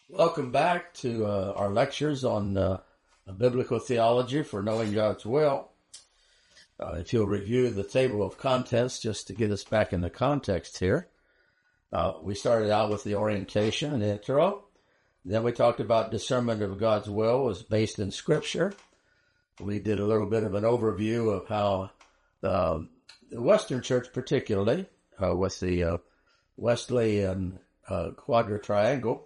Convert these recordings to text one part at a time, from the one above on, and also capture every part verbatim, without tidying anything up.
Welcome back to uh, our lectures on uh, biblical theology for knowing God's will. Uh, if you'll review the table of contents just to get us back in the context here. Uh, we started out with the orientation and intro. Then we talked about discernment of God's will was based in Scripture. We did a little bit of an overview of how uh, the Western Church particularly, uh, with the uh, Wesleyan uh, Quadritriangle,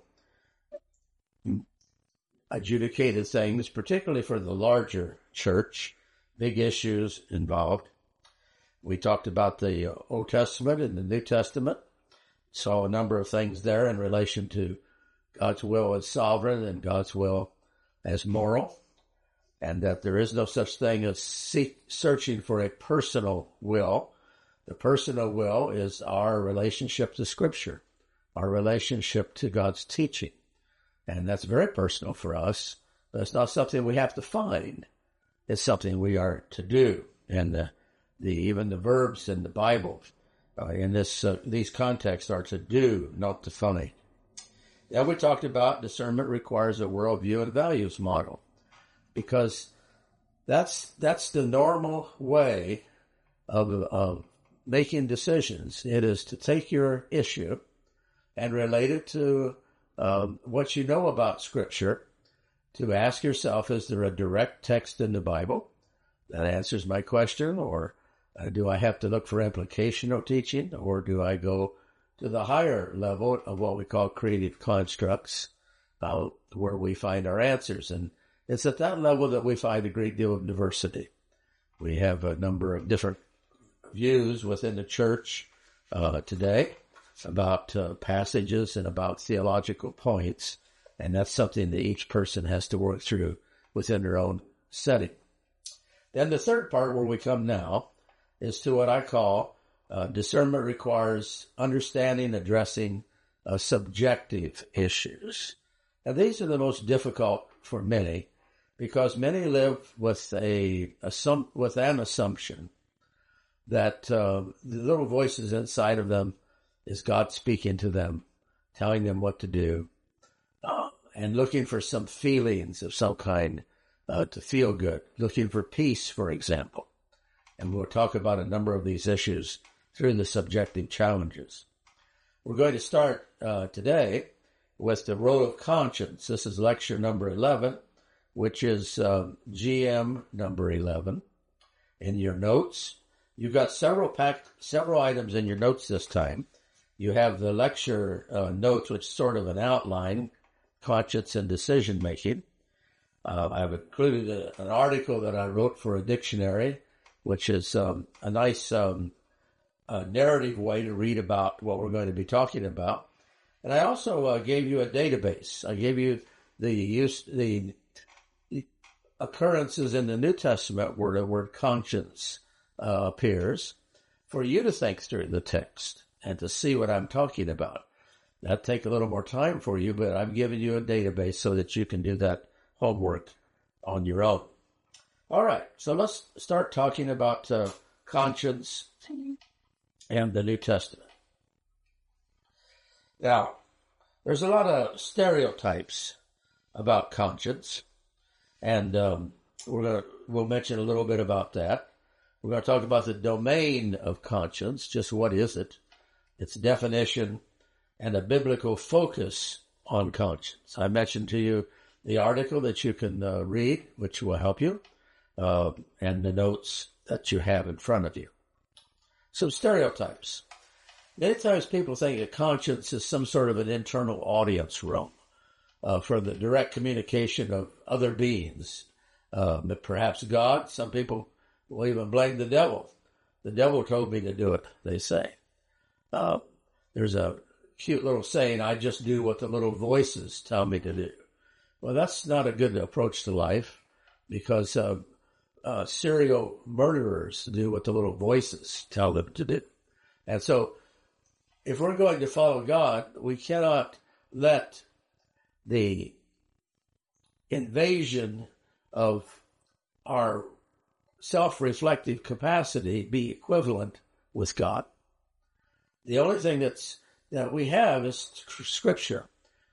adjudicated things, particularly for the larger church, big issues involved. We talked about the Old Testament and the New Testament, saw a number of things there in relation to God's will as sovereign and God's will as moral, and that there is no such thing as seek, searching for a personal will. The personal will is our relationship to Scripture, our relationship to God's teaching. And that's very personal for us, but it's not something we have to find. It's something we are to do. And the, the even the verbs in the Bible uh, in this uh, these contexts are to do, not to find. Then we talked about discernment requires a worldview and values model, because that's that's the normal way of of making decisions. It is to take your issue and relate it to Um, what you know about Scripture, to ask yourself, is there a direct text in the Bible that answers my question, or uh, do I have to look for implicational teaching, or do I go to the higher level of what we call creative constructs, uh, where we find our answers? And it's at that level that we find a great deal of diversity. We have a number of different views within the church uh, today about uh, passages and about theological points, and that's something that each person has to work through within their own setting. Then the third part, where we come now, is to what I call uh, discernment requires understanding, addressing uh, subjective issues. Now, these are the most difficult for many, because many live with a assum- with an assumption that uh, the little voices inside of them is God speaking to them, telling them what to do, uh, and looking for some feelings of some kind uh, to feel good, looking for peace, for example. And we'll talk about a number of these issues through the subjective challenges. We're going to start uh, today with the role of conscience. This is lecture number eleven, which is uh, G M number eleven. In your notes, you've got several pack, several items in your notes this time. You have the lecture uh, notes, which is sort of an outline, conscience and decision-making. Uh, I've included a, an article that I wrote for a dictionary, which is um, a nice um, uh, narrative way to read about what we're going to be talking about. And I also uh, gave you a database. I gave you the use the occurrences in the New Testament where the word conscience uh, appears, for you to think through the text and to see what I'm talking about. That'll take a little more time for you, but I'm giving you a database so that you can do that homework on your own. All right, so let's start talking about uh, conscience and the New Testament. Now, there's a lot of stereotypes about conscience, and um, we're gonna we'll mention a little bit about that. We're going to talk about the domain of conscience, just what is it, its definition, and a biblical focus on conscience. I mentioned to you the article that you can uh, read, which will help you, uh, and the notes that you have in front of you. Some stereotypes. Many times people think that conscience is some sort of an internal audience room uh, for the direct communication of other beings, uh, but perhaps God. Some people will even blame the devil. The devil told me to do it, they say. Uh, there's a cute little saying, I just do what the little voices tell me to do. Well, that's not a good approach to life, because uh, uh, serial murderers do what the little voices tell them to do. And so if we're going to follow God, we cannot let the invasion of our self-reflective capacity be equivalent with God. The only thing that's that we have is Scripture.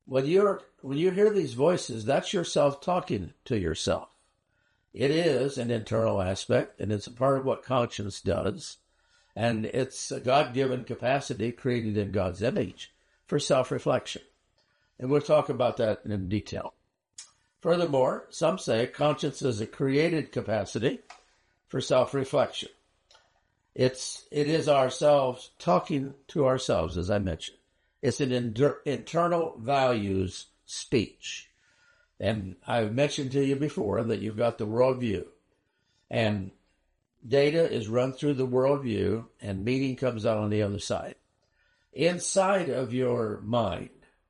When you're when you hear these voices, that's yourself talking to yourself. It is an internal aspect, and it's a part of what conscience does. And it's a God-given capacity created in God's image for self-reflection. And we'll talk about that in detail. Furthermore, some say conscience is a created capacity for self-reflection. It's, it is ourselves talking to ourselves, as I mentioned. It's an inter- internal values speech. And I've mentioned to you before that you've got the worldview. And data is run through the worldview, and meaning comes out on the other side. Inside of your mind,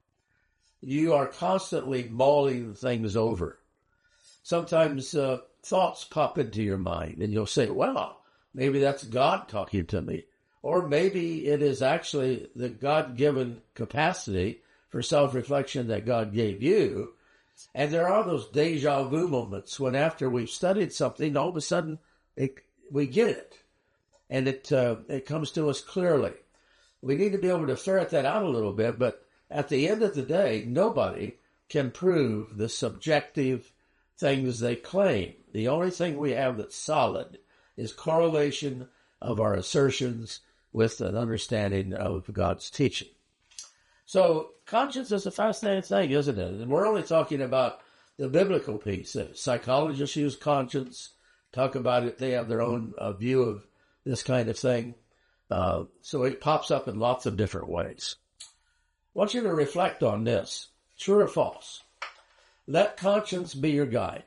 you are constantly mulling things over. Sometimes uh, thoughts pop into your mind, and you'll say, well, maybe that's God talking to me. Or maybe it is actually the God-given capacity for self-reflection that God gave you. And there are those deja vu moments when after we've studied something, all of a sudden it, we get it. And it uh, it comes to us clearly. We need to be able to ferret that out a little bit, but at the end of the day, nobody can prove the subjective things they claim. The only thing we have that's solid is correlation of our assertions with an understanding of God's teaching. So conscience is a fascinating thing, isn't it? And we're only talking about the biblical piece. Psychologists use conscience, talk about it. They have their own uh, view of this kind of thing. Uh, so it pops up in lots of different ways. I want you to reflect on this. True or false? Let conscience be your guide.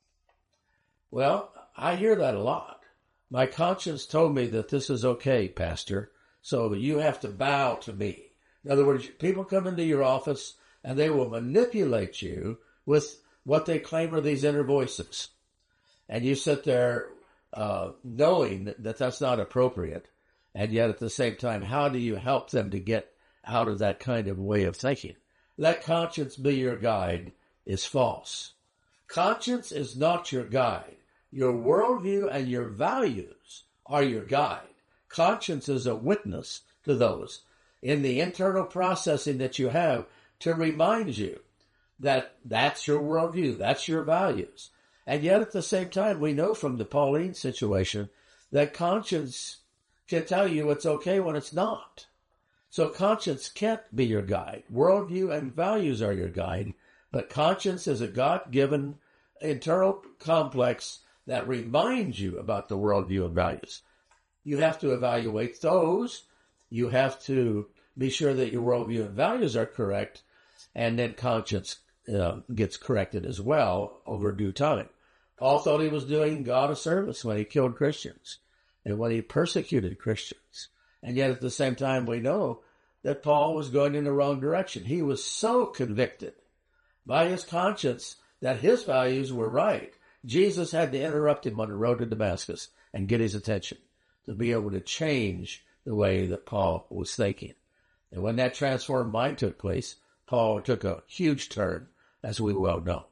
Well, I hear that a lot. My conscience told me that this is okay, Pastor, so you have to bow to me. In other words, people come into your office and they will manipulate you with what they claim are these inner voices. And you sit there uh, knowing that, that that's not appropriate. And yet at the same time, how do you help them to get out of that kind of way of thinking? Let conscience be your guide is false. Conscience is not your guide. Your worldview and your values are your guide. Conscience is a witness to those in the internal processing that you have to remind you that that's your worldview, that's your values. And yet at the same time, we know from the Pauline situation that conscience can tell you it's okay when it's not. So conscience can't be your guide. Worldview and values are your guide, but conscience is a God-given internal complex that reminds you about the worldview and values. You have to evaluate those. You have to be sure that your worldview and values are correct, and then conscience uh, gets corrected as well over due time. Paul thought he was doing God a service when he killed Christians and when he persecuted Christians. And yet at the same time, we know that Paul was going in the wrong direction. He was so convicted by his conscience that his values were right. Jesus had to interrupt him on the road to Damascus and get his attention to be able to change the way that Paul was thinking. And when that transformed mind took place, Paul took a huge turn, as we well know.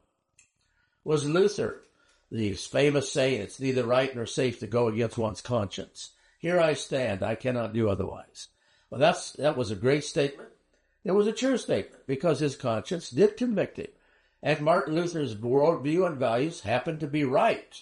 Was Luther, the famous saying, it's neither right nor safe to go against one's conscience. Here I stand, I cannot do otherwise. Well, that's that was a great statement. It was a true statement because his conscience did convict him. And Martin Luther's worldview and values happened to be right.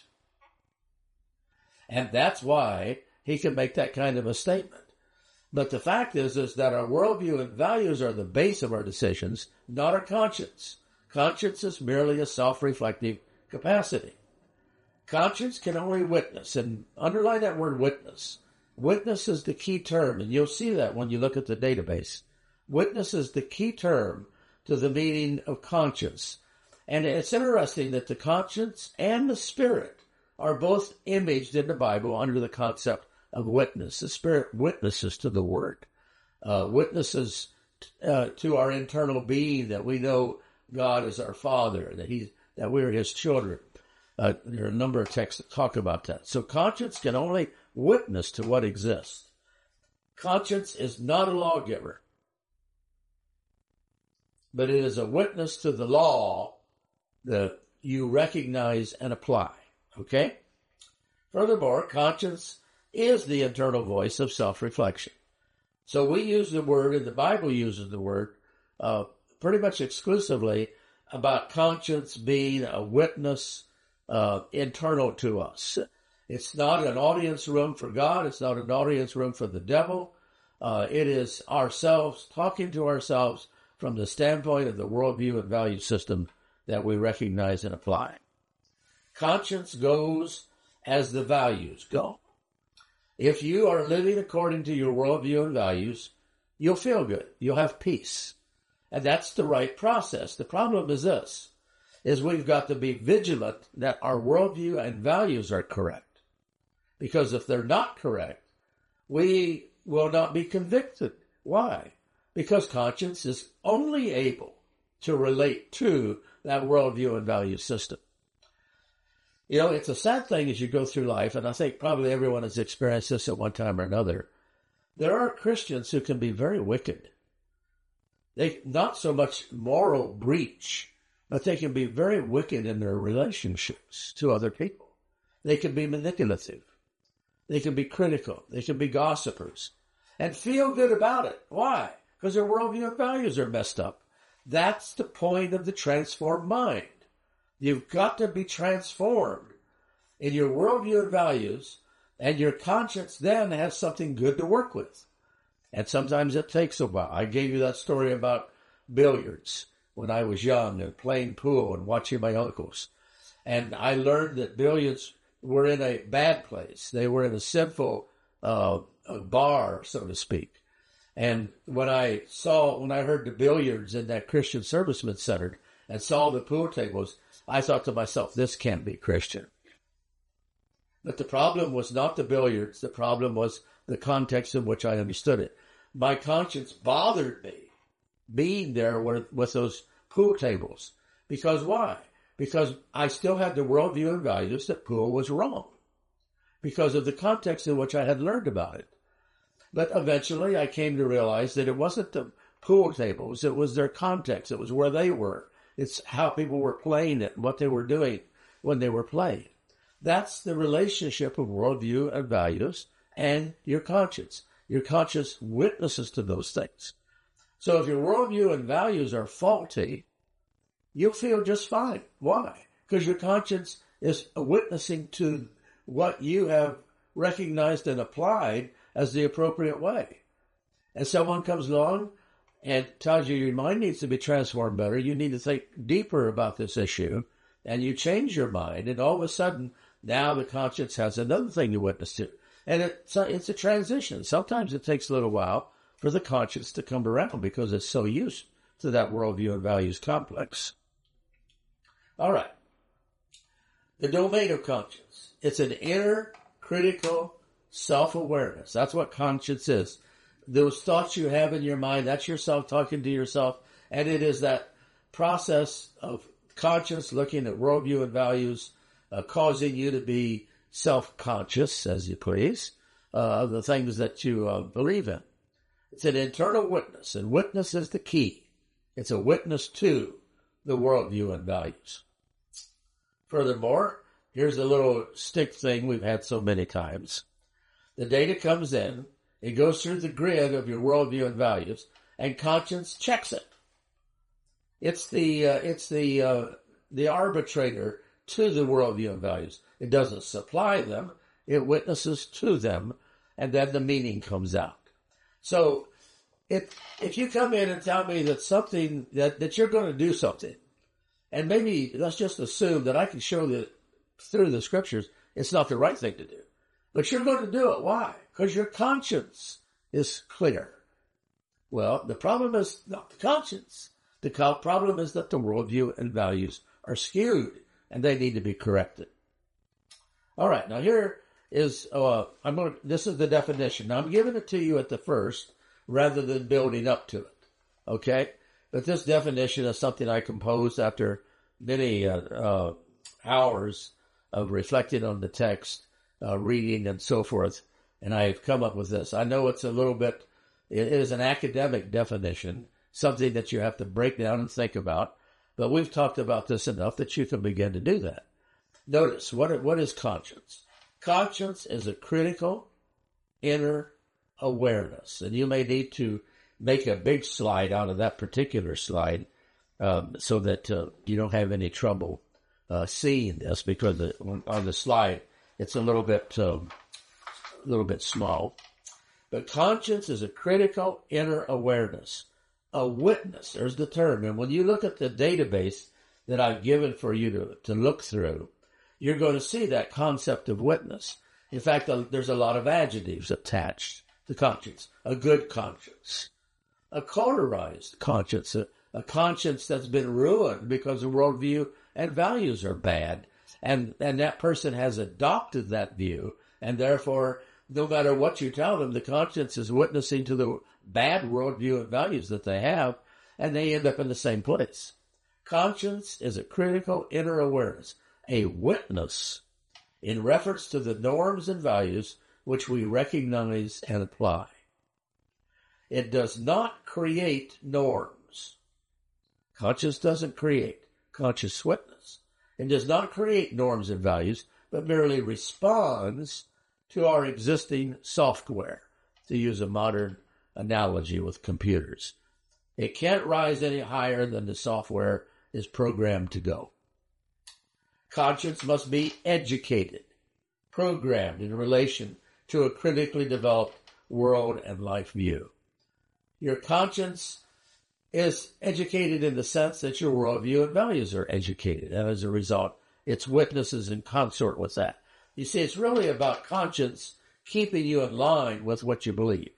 And that's why he can make that kind of a statement. But the fact is, is that our worldview and values are the base of our decisions, not our conscience. Conscience is merely a self-reflective capacity. Conscience can only witness, and underline that word witness. Witness is the key term, and you'll see that when you look at the database. Witness is the key term to the meaning of conscience. And it's interesting that the conscience and the spirit are both imaged in the Bible under the concept of witness. The Spirit witnesses to the Word, uh, witnesses uh, to our internal being that we know God is our Father, that He that we're His children. Uh, there are a number of texts that talk about that. So conscience can only witness to what exists. Conscience is not a lawgiver, but it is a witness to the law that you recognize and apply. Okay? Furthermore, conscience is the internal voice of self-reflection. So we use the word, and the Bible uses the word, uh, pretty much exclusively about conscience being a witness uh, internal to us. It's not an audience room for God. It's not an audience room for the devil. Uh, it is ourselves talking to ourselves from the standpoint of the worldview and value system that we recognize and apply. Conscience goes as the values go. If you are living according to your worldview and values, you'll feel good. You'll have peace. And that's the right process. The problem is this, is we've got to be vigilant that our worldview and values are correct. Because if they're not correct, we will not be convicted. Why? Because conscience is only able to relate to that worldview and value system. You know, it's a sad thing as you go through life, and I think probably everyone has experienced this at one time or another. There are Christians who can be very wicked. They not so much moral breach, but they can be very wicked in their relationships to other people. They can be manipulative. They can be critical. They can be gossipers and feel good about it. Why? Because their worldview and values are messed up. That's the point of the transformed mind. You've got to be transformed in your worldview and values, and your conscience then has something good to work with. And sometimes it takes a while. I gave you that story about billiards when I was young and playing pool and watching my uncles. And I learned that billiards were in a bad place. They were in a sinful uh, a bar, so to speak. And when I saw, when I heard the billiards in that Christian Servicemen Center and saw the pool tables, I thought to myself, this can't be Christian. But the problem was not the billiards. The problem was the context in which I understood it. My conscience bothered me being there with, with those pool tables. Because why? Because I still had the worldview and values that pool was wrong. Because of the context in which I had learned about it. But eventually I came to realize that it wasn't the pool tables. It was their context. It was where they were. It's how people were playing it and what they were doing when they were playing. That's the relationship of worldview and values and your conscience. Your conscience witnesses to those things. So if your worldview and values are faulty, you'll feel just fine. Why? Because your conscience is witnessing to what you have recognized and applied as the appropriate way. And someone comes along and tells you your mind needs to be transformed better, you need to think deeper about this issue, and you change your mind, and all of a sudden, now the conscience has another thing to witness to. And it's a, it's a transition. Sometimes it takes a little while for the conscience to come around because it's so used to that worldview and values complex. All right. The domain of conscience. It's an inner critical self-awareness. That's what conscience is. Those thoughts you have in your mind, that's yourself talking to yourself. And it is that process of conscience looking at worldview and values, uh, causing you to be self-conscious, as you please, uh, of the things that you uh, believe in. It's an internal witness, and witness is the key. It's a witness to the worldview and values. Furthermore, here's a little stick thing we've had so many times. The data comes in, it goes through the grid of your worldview and values, and conscience checks it. It's the uh, it's the uh, the arbitrator to the worldview and values. It doesn't supply them; it witnesses to them, and then the meaning comes out. So, if if you come in and tell me that something that that you're going to do something, and maybe let's just assume that I can show that through the scriptures it's not the right thing to do, but you're going to do it. Why? Because your conscience is clear. Well, the problem is not the conscience. The problem is that the worldview and values are skewed, and they need to be corrected. All right, now here is, uh, I'm going to, this is the definition. Now, I'm giving it to you at the first rather than building up to it, okay? But this definition is something I composed after many uh, uh, hours of reflecting on the text, uh, reading, and so forth, and I've come up with this. I know it's a little bit, it is an academic definition, something that you have to break down and think about, but we've talked about this enough that you can begin to do that. Notice, what what is conscience? Conscience is a critical inner awareness, and you may need to make a big slide out of that particular slide um, so that uh, you don't have any trouble uh, seeing this, because the, on the slide it's a little bit um, a little bit small. But conscience is a critical inner awareness, a witness. There's the term. And when you look at the database that I've given for you to, to look through, you're going to see that concept of witness. In fact, there's a lot of adjectives attached to conscience. A good conscience, a cauterized conscience, a, a conscience that's been ruined because the worldview and values are bad. And, and that person has adopted that view, and therefore, no matter what you tell them, the conscience is witnessing to the bad worldview and values that they have, and they end up in the same place. Conscience is a critical inner awareness, a witness in reference to the norms and values which we recognize and apply. It does not create norms. Conscience doesn't create. Conscious witness. It does not create norms and values, but merely responds to our existing software, to use a modern analogy with computers. It can't rise any higher than the software is programmed to go. Conscience must be educated, programmed in relation to a critically developed world and life view. Your conscience is educated in the sense that your worldview and values are educated, and as a result, its witnesses in consort with that. You see, it's really about conscience keeping you in line with what you believe.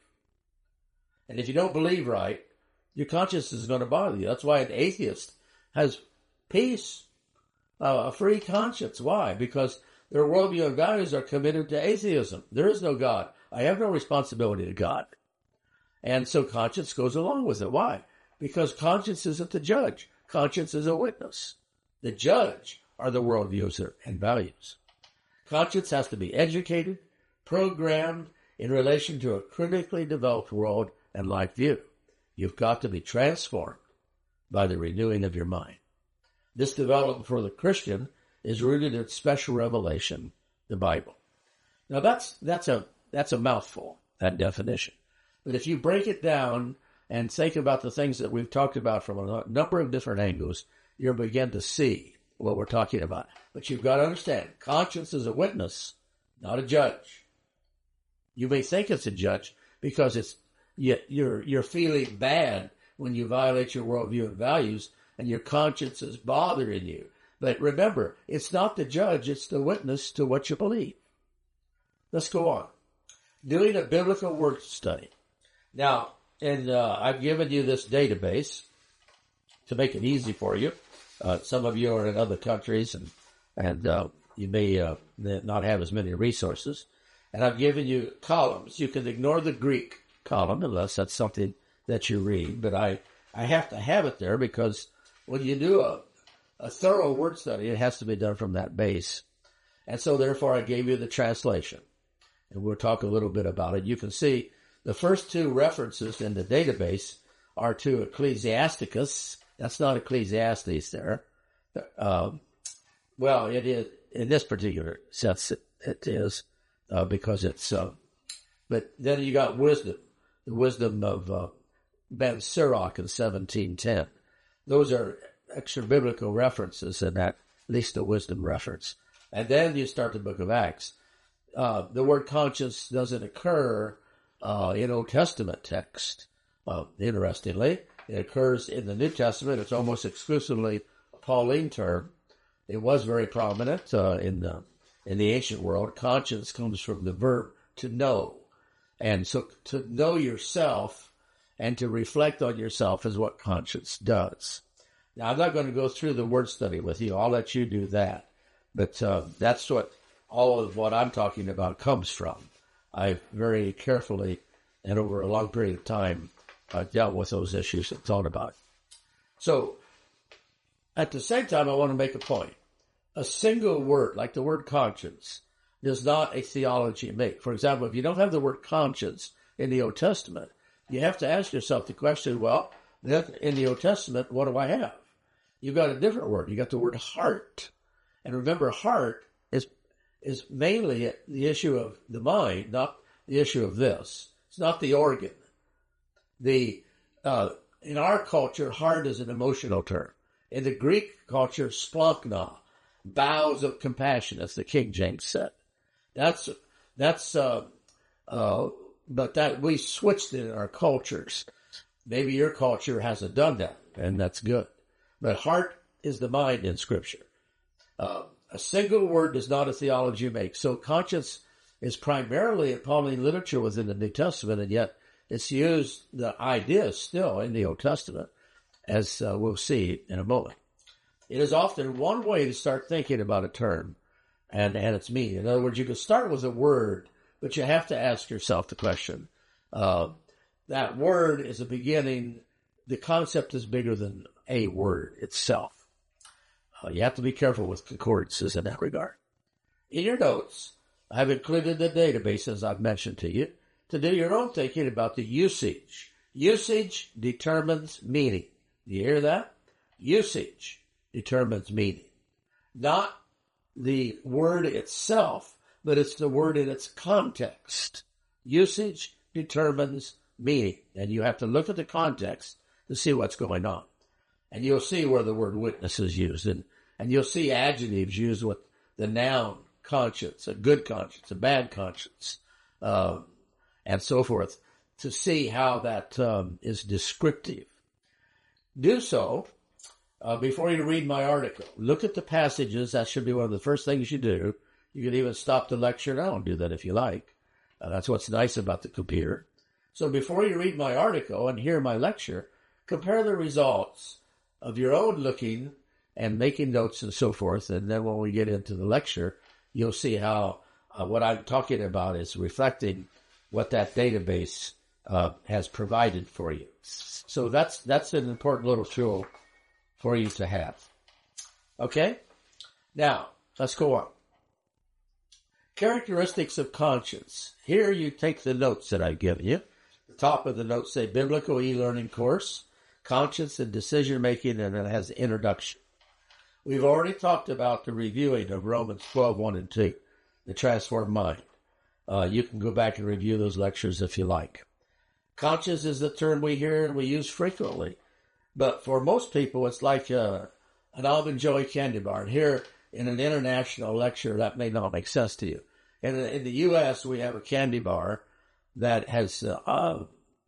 And if you don't believe right, your conscience is going to bother you. That's why an atheist has peace, uh, a free conscience. Why? Because their worldview and values are committed to atheism. There is no God. I have no responsibility to God. And so conscience goes along with it. Why? Because conscience isn't the judge. Conscience is a witness. The judge are the worldviews and values. Conscience has to be educated, programmed in relation to a critically developed world and life view. You've got to be transformed by the renewing of your mind. This development for the Christian is rooted in special revelation, the Bible. Now that's that's a that's a mouthful, that definition. But if you break it down and think about the things that we've talked about from a number of different angles, you'll begin to see what we're talking about. But you've got to understand, conscience is a witness, not a judge. You may think it's a judge because it's you're you're feeling bad when you violate your worldview and values, and your conscience is bothering you. But remember, it's not the judge, it's the witness to what you believe. Let's go on. Doing a biblical word study. Now, and uh, I've given you this database to make it easy for you. Uh, some of you are in other countries, and and uh, you may uh, not have as many resources. And I've given you columns. You can ignore the Greek column unless that's something that you read. But I, I have to have it there because when you do a, a thorough word study, it has to be done from that base. And so therefore I gave you the translation. And we'll talk a little bit about it. You can see the first two references in the database are to Ecclesiasticus. That's not Ecclesiastes there. Um, well, it is, in this particular sense, it, it is, uh, because it's, uh, but then you got wisdom, the wisdom of uh, Ben Sirach in seventeen ten. Those are extra biblical references in that, at least a wisdom reference. And then you start the book of Acts. Uh, the word conscience doesn't occur uh, in Old Testament text. Uh, interestingly, it occurs in the New Testament. It's almost exclusively a Pauline term. It was very prominent uh, in the in the ancient world. Conscience comes from the verb to know. And so to know yourself and to reflect on yourself is what conscience does. Now, I'm not going to go through the word study with you. I'll let you do that. But uh, that's what all of what I'm talking about comes from. I've very carefully and over a long period of time uh, dealt with those issues and thought about it. So, at the same time, I want to make a point. A single word, like the word conscience, does not a theology make. For example, if you don't have the word conscience in the Old Testament, you have to ask yourself the question, well, then in the Old Testament, what do I have? You've got a different word. You got the word heart. And remember, heart is is mainly the issue of the mind, not the issue of this. It's not the organ. The uh, in our culture, heart is an emotional term. In the Greek culture, splankna, bowels of compassion, as the King James said. That's, that's, uh, uh, but that we switched it in our cultures. Maybe your culture hasn't done that, and that's good. But heart is the mind in Scripture. Uh, a single word does not a theology make. So conscience is primarily in Pauline literature within the New Testament, and yet it's used, the idea still in the Old Testament, as uh, we'll see in a moment. It is often one way to start thinking about a term and, and its meaning. In other words, you can start with a word, but you have to ask yourself the question, uh, that word is a beginning. The concept is bigger than a word itself. Uh, you have to be careful with concordances in that regard. In your notes, I've included the database, as I've mentioned to you, to do your own thinking about the usage. Usage determines meaning. Do you hear that? Usage determines meaning. Not the word itself, but it's the word in its context. Usage determines meaning, and you have to look at the context to see what's going on. And you'll see where the word witness is used, and, and you'll see adjectives used with the noun conscience, a good conscience, a bad conscience, uh, and so forth, to see how that um, is descriptive. Do so uh, before you read my article. Look at the passages. That should be one of the first things you do. You can even stop the lecture now and do that if you like. Uh, that's what's nice about the computer. So before you read my article and hear my lecture, compare the results of your own looking and making notes and so forth. And then when we get into the lecture, you'll see how uh, what I'm talking about is reflecting what that database uh, has provided for you. So that's that's an important little tool for you to have. Okay? Now, let's go on. Characteristics of conscience. Here you take the notes that I've given you. The top of the notes say Biblical e-learning course, conscience and decision making, and it has introduction. We've already talked about the reviewing of Romans twelve, one and two, the transformed mind. Uh, you can go back and review those lectures if you like. Conscience is the term we hear and we use frequently. But for most people, it's like uh, an Almond Joy candy bar. And here in an international lecture, that may not make sense to you. In, in the U S, we have a candy bar that has uh, uh,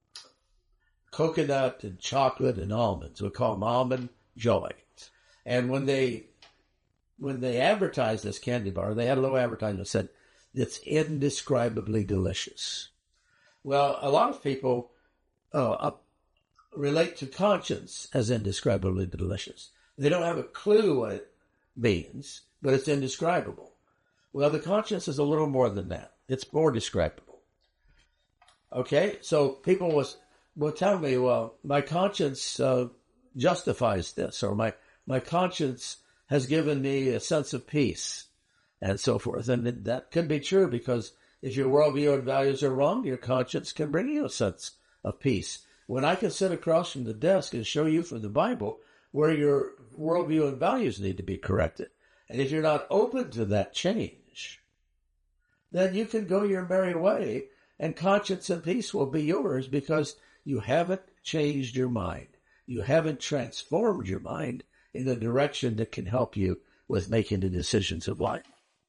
coconut and chocolate and almonds. We call them Almond Joy. And when they when they advertised this candy bar, they had a little advertisement that said, it's indescribably delicious. Well, a lot of people uh, uh, relate to conscience as indescribably delicious. They don't have a clue what it means, but it's indescribable. Well, the conscience is a little more than that. It's more describable. Okay, so people will, will tell me, well, my conscience uh, justifies this, or my, my conscience has given me a sense of peace, and so forth. And that could be true, because if your worldview and values are wrong, your conscience can bring you a sense of peace. When I can sit across from the desk and show you from the Bible where your worldview and values need to be corrected, and if you're not open to that change, then you can go your merry way, and conscience and peace will be yours, because you haven't changed your mind. You haven't transformed your mind in a direction that can help you with making the decisions of life.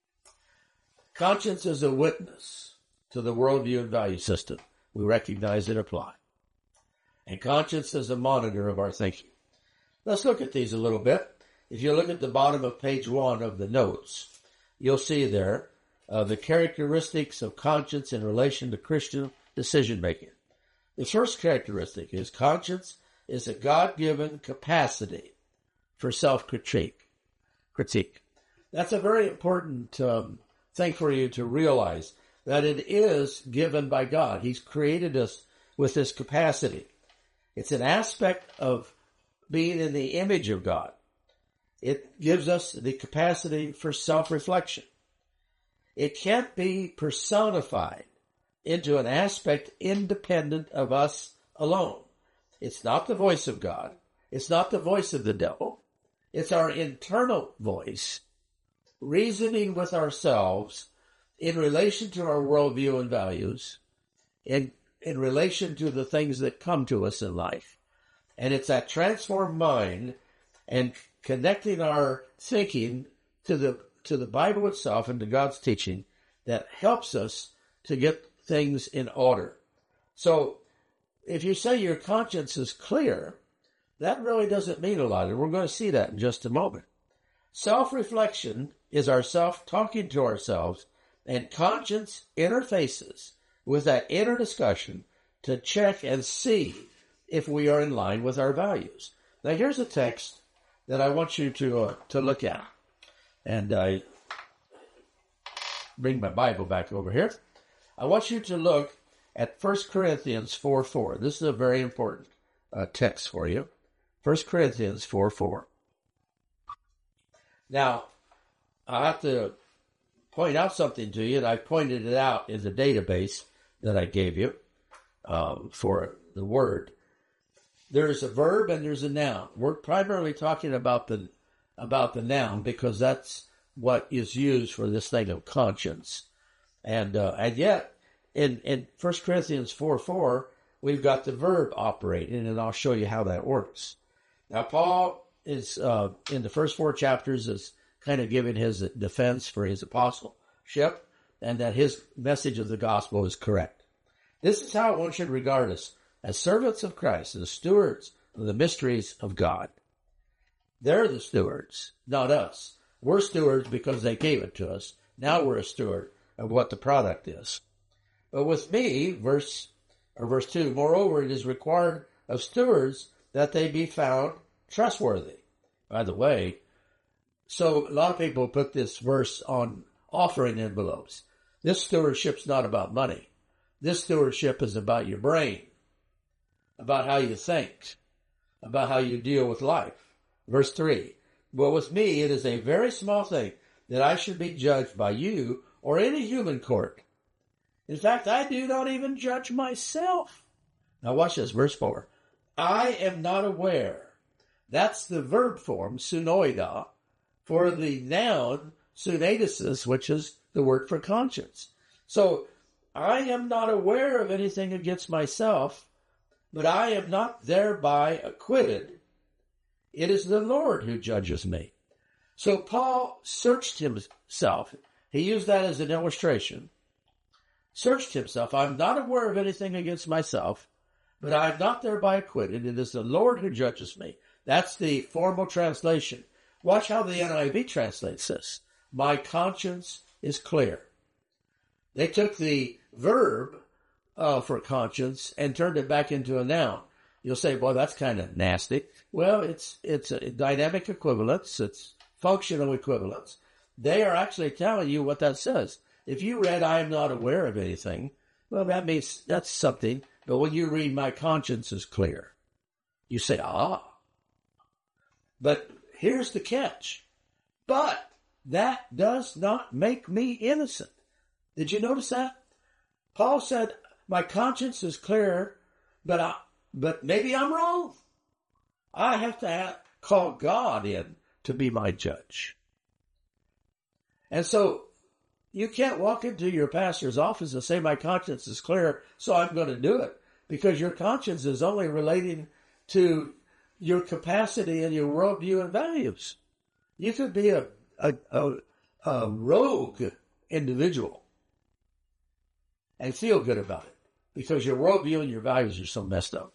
Conscience is a witness to the worldview and value system we recognize and apply. And conscience is a monitor of our thinking. Let's look at these a little bit. If you look at the bottom of page one of the notes, you'll see there uh, the characteristics of conscience in relation to Christian decision-making. The first characteristic is conscience is a God-given capacity for self-critique. Critique. That's a very important um, thing for you to realize, that it is given by God. He's created us with this capacity. It's an aspect of being in the image of God. It gives us the capacity for self-reflection. It can't be personified into an aspect independent of us alone. It's not the voice of God. It's not the voice of the devil. It's our internal voice, reasoning with ourselves in relation to our worldview and values, in, in relation to the things that come to us in life. And it's that transformed mind and connecting our thinking to the to the Bible itself and to God's teaching that helps us to get things in order. So if you say your conscience is clear, that really doesn't mean a lot, and we're going to see that in just a moment. Self-reflection is ourself talking to ourselves, and conscience interfaces with that inner discussion to check and see if we are in line with our values. Now, here's a text that I want you to uh, to look at. And I bring my Bible back over here. I want you to look at First Corinthians four four. This is a very important uh, text for you. First Corinthians four four. Now, I have to point out something to you, and I pointed it out in the database that I gave you um, for the word. There's a verb and there's a noun. We're primarily talking about the about the noun because that's what is used for this thing of conscience. And uh, and yet, in, in First Corinthians four four, we've got the verb operating, and I'll show you how that works. Now, Paul is, uh, in the first four chapters, is kind of giving his defense for his apostleship, and that his message of the gospel is correct. This is how one should regard us, as servants of Christ, as stewards of the mysteries of God. They're the stewards, not us. We're stewards because they gave it to us. Now we're a steward of what the product is. But with me, verse or verse two, moreover, it is required of stewards that they be found trustworthy. By the way, so a lot of people put this verse on offering envelopes. This stewardship's not about money. This stewardship is about your brain, about how you think, about how you deal with life. Verse three, but with me it is a very small thing that I should be judged by you or any human court. In fact, I do not even judge myself. Now watch this, verse four. I am not aware. That's the verb form, sunoida, for the noun, sunadesis, which is the word for conscience. So, I am not aware of anything against myself, but I am not thereby acquitted. It is the Lord who judges me. So Paul searched himself. He used that as an illustration. Searched himself. I'm not aware of anything against myself, but I am not thereby acquitted. It is the Lord who judges me. That's the formal translation. Watch how the N I V translates this. My conscience is clear. They took the verb uh, for conscience and turned it back into a noun. You'll say, boy, that's kind of nasty. Well, it's it's a dynamic equivalence. It's functional equivalence. They are actually telling you what that says. If you read, I am not aware of anything, well, that means that's something. But when you read, my conscience is clear, you say, ah. But here's the catch. But that does not make me innocent. Did you notice that? Paul said, my conscience is clear, but I, but maybe I'm wrong. I have to have, call God in to be my judge. And so you can't walk into your pastor's office and say, my conscience is clear, so I'm going to do it. Because your conscience is only relating to your capacity and your worldview and values. You could be a, a, a, a rogue individual and feel good about it because your worldview and your values are so messed up.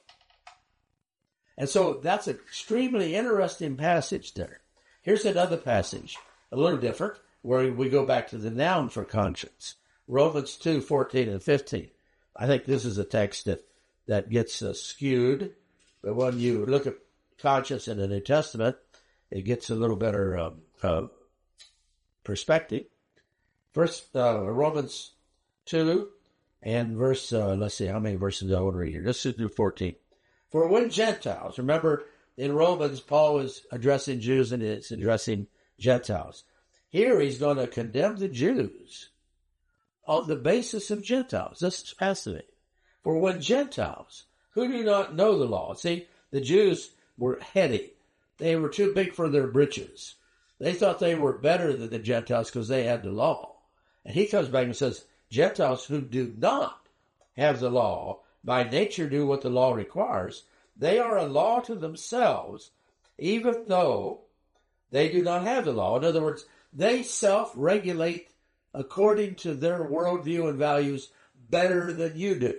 And so that's an extremely interesting passage there. Here's another passage, a little different, where we go back to the noun for conscience. Romans two, fourteen and fifteen. I think this is a text that, that gets uh, skewed, but when you look at conscience in the New Testament, it gets a little better um, uh, perspective. First, uh, Romans two and verse, uh, let's see, how many verses I want to read here? Let's just do fourteen. For when Gentiles, remember in Romans, Paul was addressing Jews and it's addressing Gentiles. Here he's going to condemn the Jews on the basis of Gentiles. This is fascinating. For when Gentiles, who do not know the law, see, the Jews were heady. They were too big for their britches. They thought they were better than the Gentiles because they had the law. And he comes back and says, Gentiles who do not have the law, by nature do what the law requires, They are a law to themselves, even though they do not have the law. In other words, they self-regulate according to their worldview and values better than you do.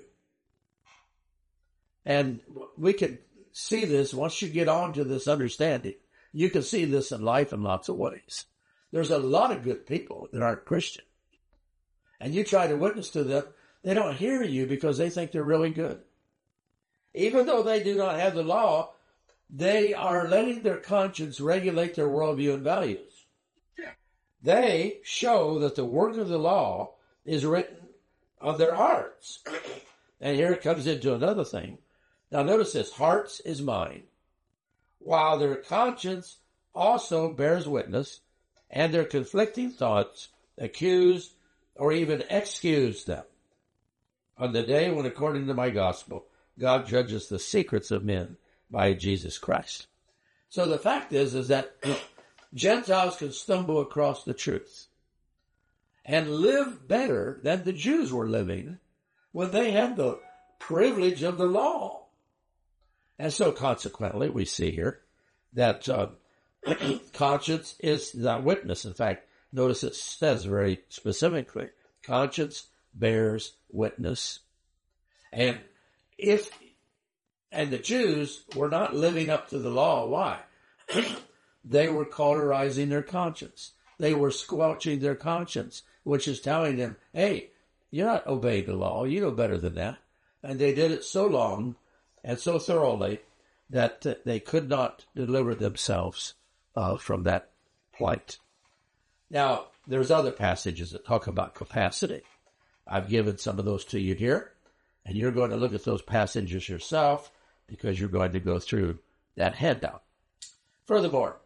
And we can see this once you get on to this understanding. You can see this in life in lots of ways. There's a lot of good people that aren't Christian. And you try to witness to them, they don't hear you because they think they're really good. Even though they do not have the law, they are letting their conscience regulate their worldview and values. Yeah. They show that the work of the law is written on their hearts. And here it comes into another thing. Now notice this, hearts is mine, while their conscience also bears witness, and their conflicting thoughts accuse or even excuse them. On the day when, according to my gospel, God judges the secrets of men by Jesus Christ. So the fact is, is that Gentiles can stumble across the truth and live better than the Jews were living when they had the privilege of the law. And so consequently, we see here that uh, conscience is that witness. In fact, notice it says very specifically, conscience bears witness. And if, and the Jews were not living up to the law. Why? They were cauterizing their conscience. They were squelching their conscience, which is telling them, hey, you're not obeying the law. You know better than that. And they did it so long and so thoroughly that uh, they could not deliver themselves uh, from that plight. Now, there's other passages that talk about capacity. I've given some of those to you here, and you're going to look at those passages yourself because you're going to go through that handout. Furthermore,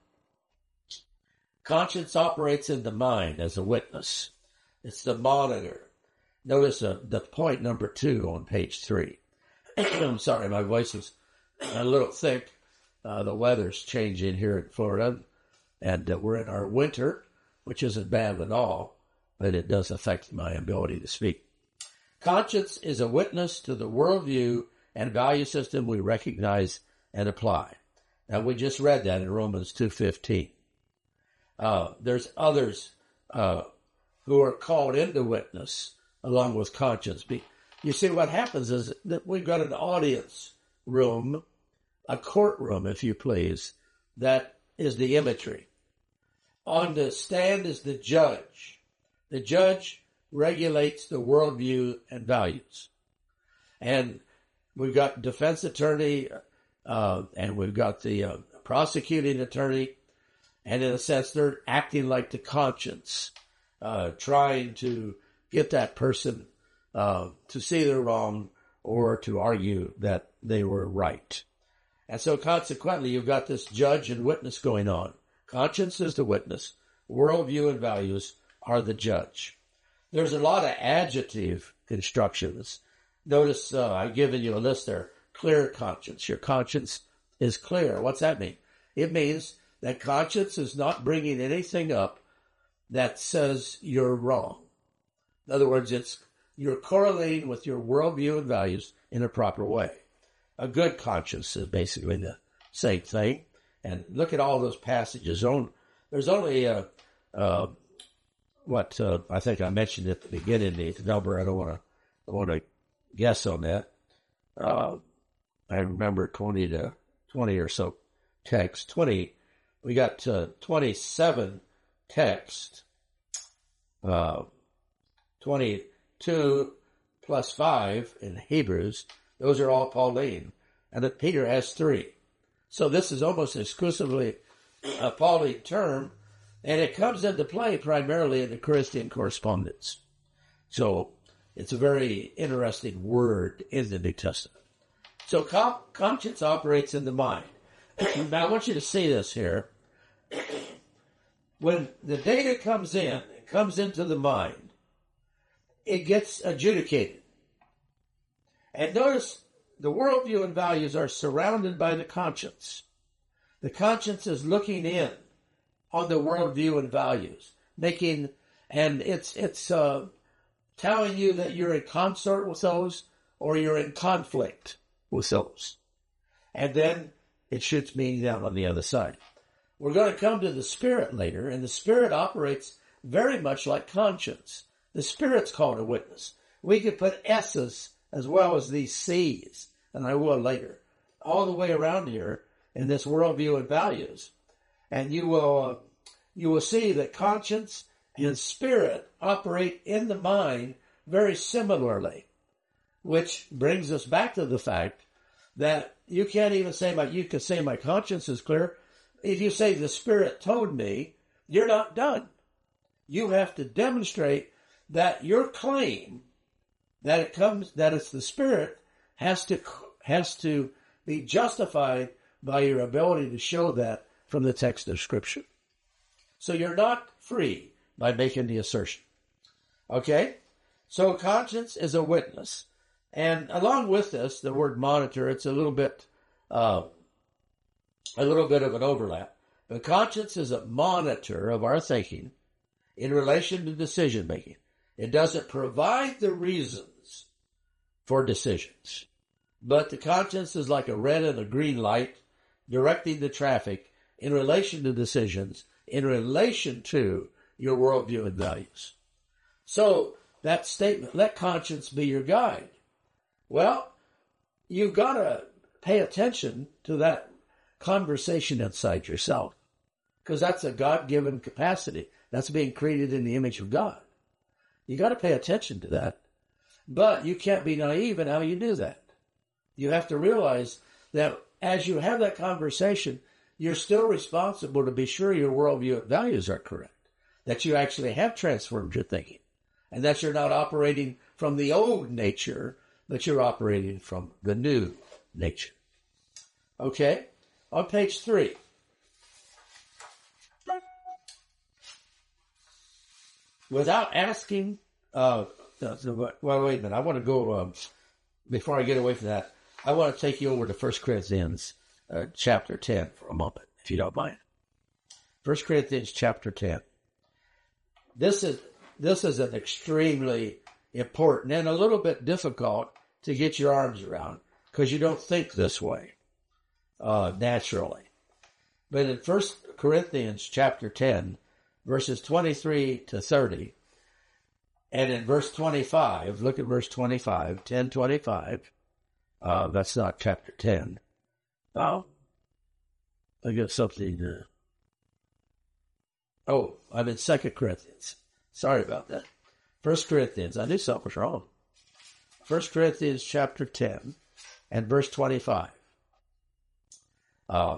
conscience operates in the mind as a witness. It's the monitor. Notice uh, the point number two on page three. I'm sorry, my voice is a little thick. Uh, the weather's changing here in Florida, and uh, we're in our winter, which isn't bad at all, but it does affect my ability to speak. Conscience is a witness to the worldview and value system we recognize and apply. Now, we just read that in Romans two fifteen. Uh, there's others uh, who are called into witness along with conscience. You see, what happens is that we've got an audience room, a courtroom, if you please, that is the imagery. On the stand is the judge. The judge regulates the worldview and values. And we've got defense attorney, uh, and we've got the uh, prosecuting attorney, and in a sense, they're acting like the conscience, uh, trying to get that person uh, to see they're wrong or to argue that they were right. And so consequently, you've got this judge and witness going on. Conscience is the witness. Worldview and values are the judge. There's a lot of adjective constructions. Notice uh, I've given you a list there. Clear conscience. Your conscience is clear. What's that mean? It means that conscience is not bringing anything up that says you're wrong. In other words, it's you're correlating with your worldview and values in a proper way. A good conscience is basically the same thing. And look at all those passages. There's only, uh, uh, what uh, I think I mentioned at the beginning, the number. I don't want to I want to guess on that. Uh, I remember twenty to twenty or so texts. twenty, we got uh, twenty-seven texts. Uh, twenty-two plus five in Hebrews. Those are all Pauline. And that Peter has three. So this is almost exclusively a Pauline term, and it comes into play primarily in the Corinthian correspondence. So it's a very interesting word in the New Testament. So com- conscience operates in the mind. Now I want you to see this here. When the data comes in, it comes into the mind, it gets adjudicated. And notice the worldview and values are surrounded by the conscience. The conscience is looking in on the worldview and values, making, and it's it's uh, telling you that you're in consort with those or you're in conflict with those. and then it shoots me down on the other side. We're going to come to the Spirit later, and the Spirit operates very much like conscience. The Spirit's called a witness. We could put S's as well as these C's, and I will later, all the way around here in this worldview and values. And you will, uh, you will see that conscience and spirit operate in the mind very similarly, which brings us back to the fact that you can't even say my, you can say my conscience is clear. If you say the Spirit told me, you're not done. You have to demonstrate that your claim that it comes, that it's the Spirit has to, has to be justified by your ability to show that from the text of Scripture. So you're not free by making the assertion. Okay? So conscience is a witness. And along with this, the word monitor, it's a little bit, uh, a little bit of an overlap. But conscience is a monitor of our thinking in relation to decision making. It doesn't provide the reasons for decisions. But the conscience is like a red and a green light directing the traffic in relation to decisions, in relation to your worldview and values. So that statement, let conscience be your guide. Well, you've got to pay attention to that conversation inside yourself, because that's a God-given capacity. That's being created in the image of God. You got to pay attention to that. But you can't be naive in how you do that. You have to realize that as you have that conversation, you're still responsible to be sure your worldview and values are correct, that you actually have transformed your thinking, and that you're not operating from the old nature, but you're operating from the new nature. Okay? On page three. Without asking, uh, well, wait a minute. I want to go, um, before I get away from that, I want to take you over to First Corinthians uh, chapter ten for a moment, if you don't mind. First Corinthians chapter ten. This is, this is an extremely important and a little bit difficult to get your arms around, because you don't think this way uh, naturally. But in First Corinthians chapter ten, verses twenty-three to thirty, and in verse twenty-five, look at verse twenty-five, ten twenty-five. Uh, that's not chapter ten. Oh, I got something. Uh, oh, I'm in Second Corinthians. Sorry about that. First Corinthians. I knew something was wrong. First Corinthians chapter ten and verse twenty-five. Uh,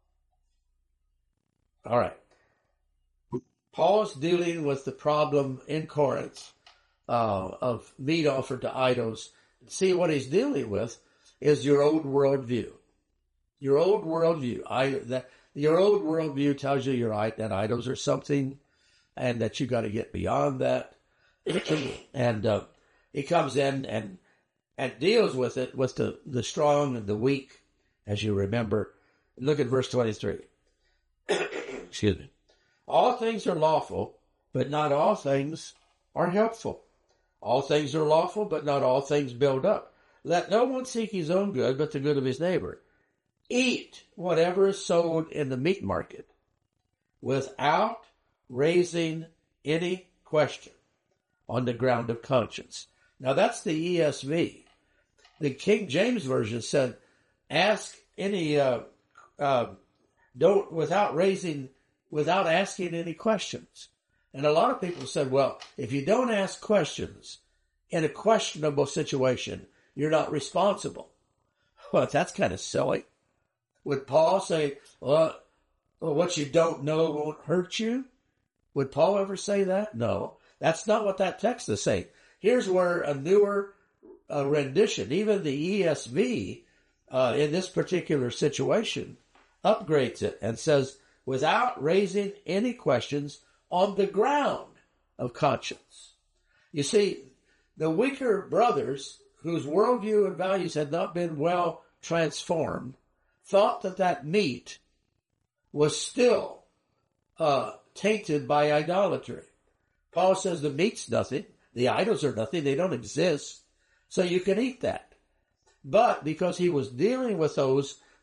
all right. Paul's dealing with the problem in Corinth uh, of meat offered to idols. See, what he's dealing with is your old worldview. Your old worldview. I, that, your old worldview tells you you're, that idols are something, and that you got to get beyond that. and uh, he comes in and and deals with it with the, the strong and the weak, as you remember. Look at verse twenty-three. Excuse me. All things are lawful, but not all things are helpful. All things are lawful, but not all things build up. Let no one seek his own good, but the good of his neighbor. Eat whatever is sold in the meat market without raising any question on the ground of conscience. Now that's the E S V. The King James Version said, ask any, uh, uh, don't, without raising, without asking any questions. And a lot of people said, well, if you don't ask questions in a questionable situation, you're not responsible. Well, that's kind of silly. Would Paul say, well, well, what you don't know won't hurt you? Would Paul ever say that? No. That's not what that text is saying. Here's where a newer uh, rendition, even the E S V, uh, in this particular situation, upgrades it and says, without raising any questions on the ground of conscience. You see, the weaker brothers, whose worldview and values had not been well transformed, thought that that meat was still uh, tainted by idolatry. Paul says the meat's nothing, the idols are nothing, they don't exist, so you can eat that. But because he was dealing with those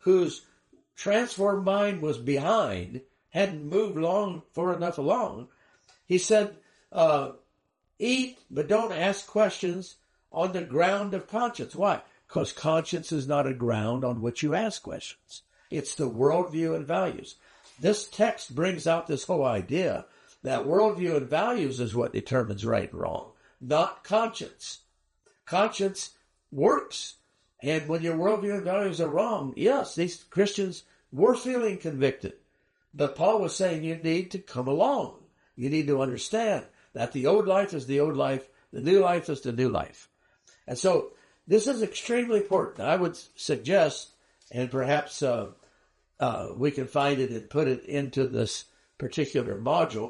whose transformed mind was behind, hadn't moved long far enough along. He said, uh, eat, but don't ask questions on the ground of conscience. Why? Because conscience is not a ground on which you ask questions. It's the worldview and values. This text brings out this whole idea that worldview and values is what determines right and wrong, not conscience. Conscience works. And when your worldview and values are wrong, yes, these Christians were feeling convicted. But Paul was saying you need to come along. You need to understand that the old life is the old life, the new life is the new life. And so this is extremely important. I would suggest, and perhaps uh, uh, we can find it and put it into this particular module,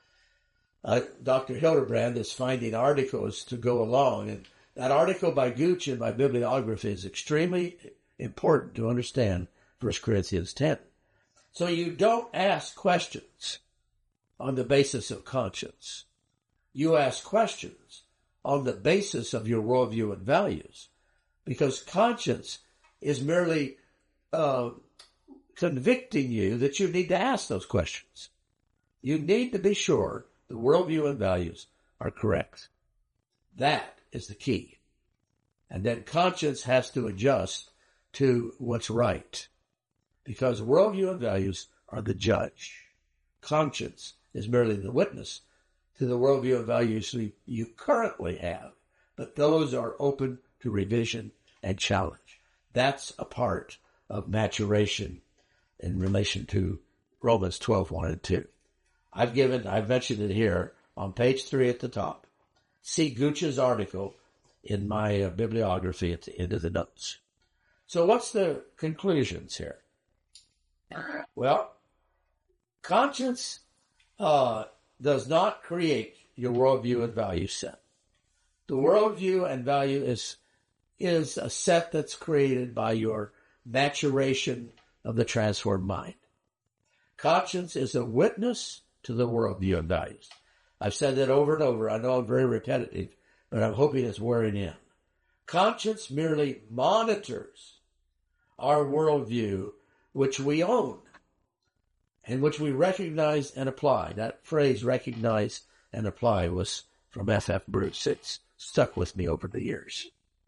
uh, Doctor Hildebrand is finding articles to go along. And that article by Gooch in my bibliography is extremely important to understand First Corinthians ten. So you don't ask questions on the basis of conscience. You ask questions on the basis of your worldview and values, because conscience is merely uh, convicting you that you need to ask those questions. You need to be sure the worldview and values are correct. That is the key. And then conscience has to adjust to what's right, because worldview and values are the judge. Conscience is merely the witness to the worldview and values you currently have, but those are open to revision and challenge. That's a part of maturation in relation to Romans twelve, one and two. I've given, I've mentioned it here on page three at the top. See Gooch's article in my uh, bibliography at the end of the notes. So what's the conclusions here? Well, conscience uh, does not create your worldview and value set. The worldview and value is is a set that's created by your maturation of the transformed mind. Conscience is a witness to the worldview and values. I've said that over and over. I know I'm very repetitive, but I'm hoping it's wearing in. Conscience merely monitors our worldview, which we own, and which we recognize and apply. That phrase, recognize and apply, was from F F Bruce. It's stuck with me over the years.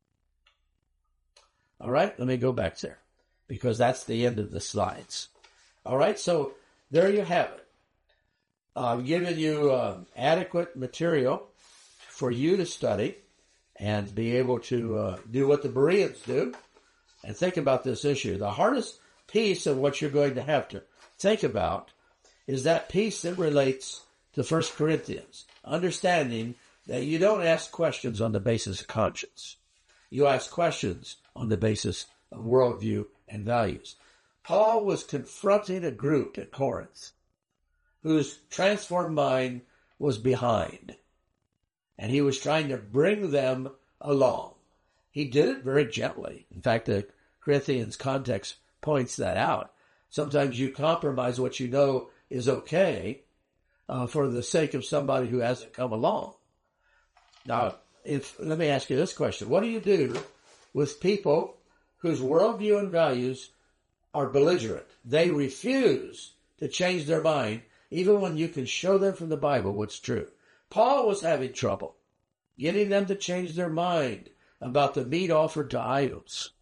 All right, let me go back there, because that's the end of the slides. All right, so there you have it. I've given you uh, adequate material for you to study and be able to uh, do what the Bereans do and think about this issue. The hardest piece of what you're going to have to think about is that piece that relates to First Corinthians, understanding that you don't ask questions on the basis of conscience. You ask questions on the basis of worldview and values. Paul was confronting a group at Corinth whose transformed mind was behind, and he was trying to bring them along. He did it very gently. In fact, the Corinthians context points that out. Sometimes you compromise what you know is okay uh, for the sake of somebody who hasn't come along. Now, if let me ask you this question. What do you do with people whose worldview and values are belligerent? They refuse to change their mind, even when you can show them from the Bible what's true. Paul was having trouble getting them to change their mind about the meat offered to idols.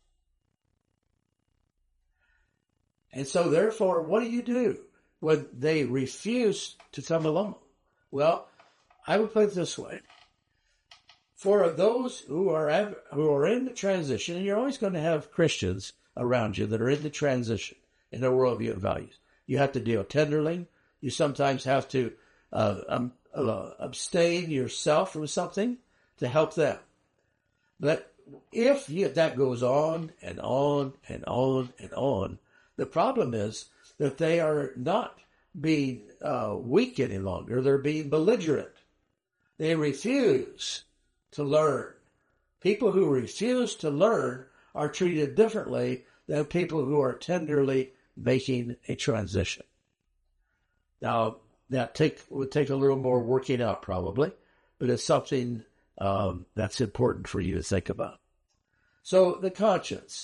And so, therefore, what do you do when they refuse to come along? Well, I would put it this way. For those who are who are in the transition, and you're always going to have Christians around you that are in the transition in their worldview and values, you have to deal tenderly. You sometimes have to uh, um, uh, abstain yourself from something to help them. But if you, that goes on and on and on and on, the problem is that they are not being uh, weak any longer. They're being belligerent. They refuse to learn. People who refuse to learn are treated differently than people who are tenderly making a transition. Now, that take, would take a little more working out probably, but it's something um, that's important for you to think about. So the conscience.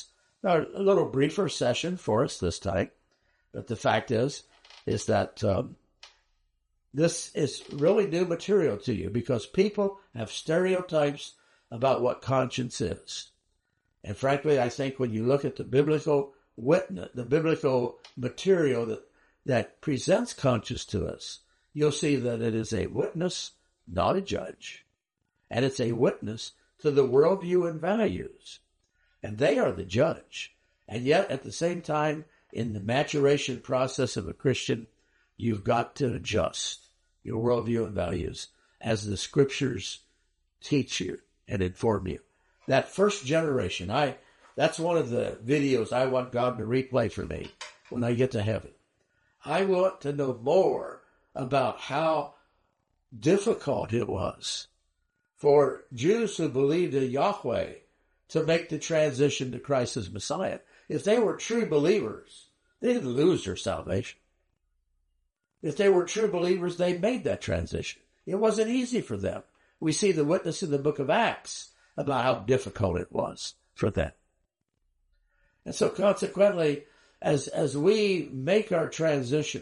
a little briefer session for us this time. But the fact is, is that um, this is really new material to you because people have stereotypes about what conscience is. And frankly, I think when you look at the biblical witness, the biblical material that, that presents conscience to us, you'll see that it is a witness, not a judge. And it's a witness to the worldview and values. And they are the judge. And yet, at the same time, in the maturation process of a Christian, you've got to adjust your worldview and values as the scriptures teach you and inform you. That first generation, I that's one of the videos I want God to replay for me when I get to heaven. I want to know more about how difficult it was for Jews who believed in Yahweh to make the transition to Christ as Messiah. If they were true believers, they didn't lose their salvation. If they were true believers, they made that transition. It wasn't easy for them. We see the witness in the book of Acts about how difficult it was for them. And so consequently, as, as we make our transition,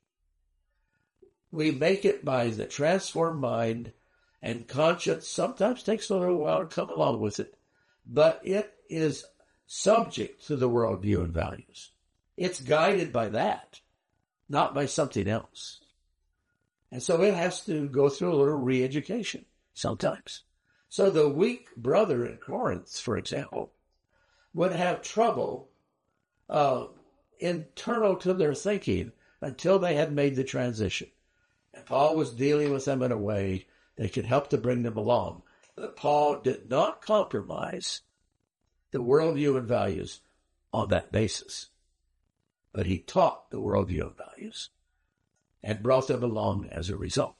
we make it by the transformed mind, and conscience sometimes takes a little while to come along with it, but it is subject to the worldview and values. It's guided by that, not by something else. And so it has to go through a little re-education sometimes. So the weak brother in Corinth, for example, would have trouble uh, internal to their thinking until they had made the transition. And Paul was dealing with them in a way that could help to bring them along. But Paul did not compromise the worldview and values on that basis. But he taught the worldview and values and brought them along as a result.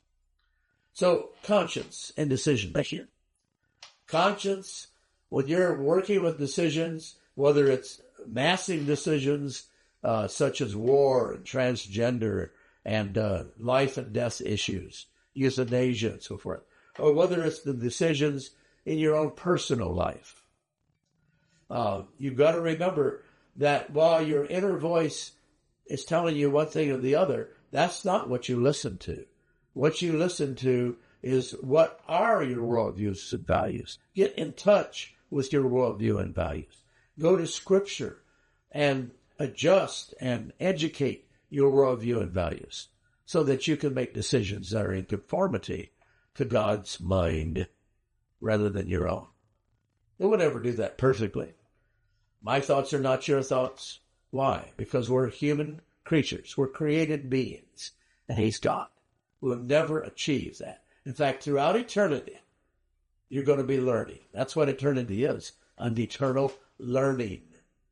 So conscience and decision making. Conscience, when you're working with decisions, whether it's massive decisions uh, such as war and transgender and uh, life and death issues, euthanasia and so forth, or whether it's the decisions in your own personal life. Uh, you've got to remember that while your inner voice is telling you one thing or the other, that's not what you listen to. What you listen to is what are your worldviews and values. Get in touch with your worldview and values. Go to Scripture and adjust and educate your worldview and values so that you can make decisions that are in conformity to God's mind rather than your own. No one ever do that perfectly. My thoughts are not your thoughts. Why? Because we're human creatures. We're created beings, and He's God. We'll never achieve that. In fact, throughout eternity, you're going to be learning. That's what eternity is, an eternal learning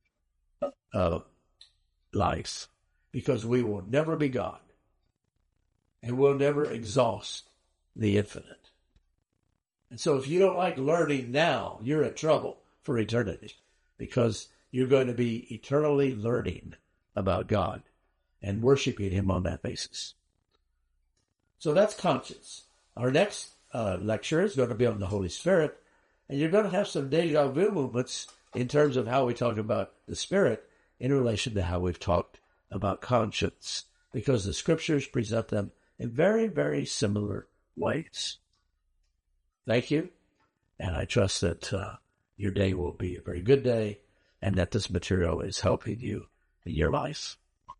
uh, life, because we will never be God, and we'll never exhaust the infinite. And so if you don't like learning now, you're in trouble for eternity, because you're going to be eternally learning about God and worshiping Him on that basis. So that's conscience. Our next uh, lecture is going to be on the Holy Spirit, and you're going to have some deja vu moments in terms of how we talk about the Spirit in relation to how we've talked about conscience, because the Scriptures present them in very, very similar ways. Thank you, and I trust that uh, your day will be a very good day, and that this material is helping you in your life.